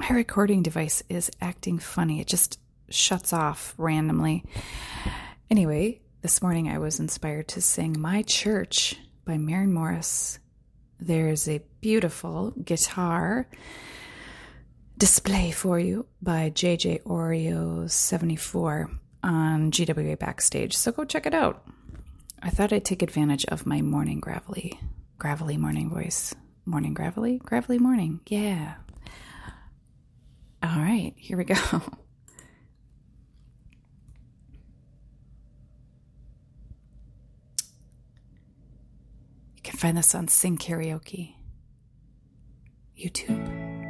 My recording device is acting funny. It just shuts off randomly. Anyway, this morning I was inspired to sing My Church by Maren Morris. There's a beautiful guitar display for you by JJ Oreo 74 on GWA Backstage, so go check it out. I thought I'd take advantage of my morning gravelly morning voice. Morning gravelly morning, yeah. All right, here we go. You can find this on Sing Karaoke, YouTube.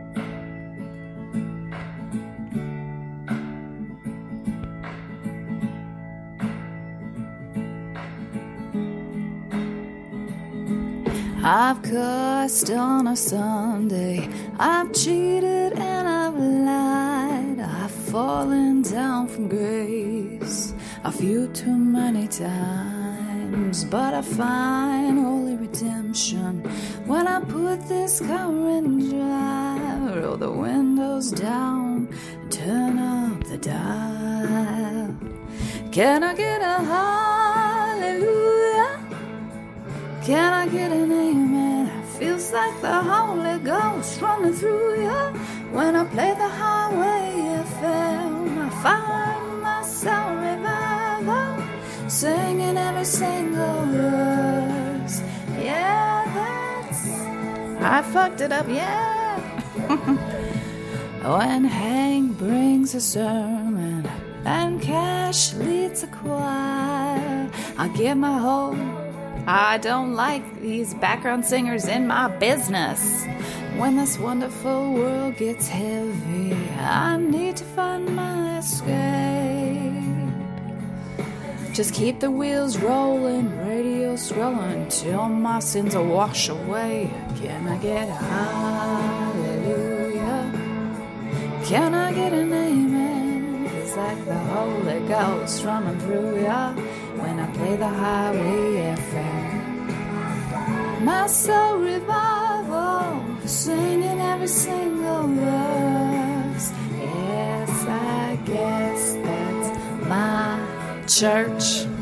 I've cussed on a Sunday, I've cheated and I've lied, I've fallen down from grace a few too many times, but I find holy redemption when I put this car in drive, roll the windows down and turn up the dial. Can I get a hallelujah? Can I get an amen? Feels like the Holy Ghost running through you. When I play the Highway FM, I find myself revival, singing every single verse. Yeah, I fucked it up, yeah. When Hank brings a sermon and Cash leads a choir, I give my hope. I don't like these background singers in my business. When this wonderful world gets heavy, I need to find my escape. Just keep the wheels rolling, radio scrolling, till my sins are washed away. Can I get a hallelujah? Can I get an amen? It's like the Holy Ghost running through ya when I play the Highway FM. My soul revival, singing every single verse. Yes, I guess that's my church.